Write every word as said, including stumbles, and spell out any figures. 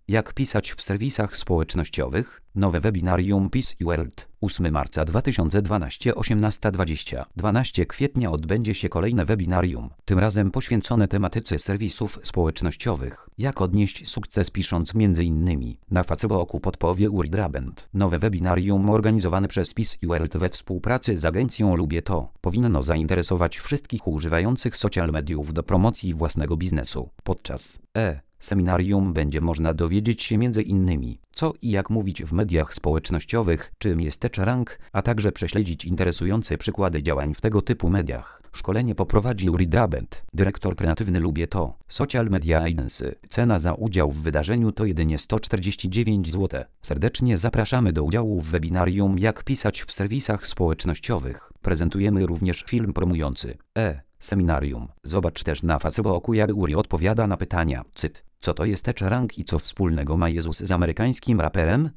Jak pisać w serwisach społecznościowych? Nowe webinarium Peace World. ósmego marca dwa tysiące dwunastego, osiemnasta dwadzieścia. dwunastego kwietnia odbędzie się kolejne webinarium, tym razem poświęcone tematyce serwisów społecznościowych. Jak odnieść sukces pisząc między innymi na Facebooku, podpowie Uri Drabent. Nowe webinarium organizowane przez Peace World we współpracy z agencją Lubię To powinno zainteresować wszystkich używających social mediów do promocji własnego biznesu. Podczas e seminarium będzie można dowiedzieć się między innymi co i jak mówić w mediach społecznościowych, czym jest TeacherRank, a także prześledzić interesujące przykłady działań w tego typu mediach. Szkolenie poprowadzi Uri Drabent, dyrektor kreatywny Lubię To, Social Media Agency. Cena za udział w wydarzeniu to jedynie sto czterdzieści dziewięć złotych. Serdecznie zapraszamy do udziału w webinarium Jak pisać w serwisach społecznościowych. Prezentujemy również film promujący e seminarium. Zobacz też na Facebooku, jak Uri odpowiada na pytania. Cyt. Co to jest TeacherRank i co wspólnego ma Jezus z amerykańskim raperem?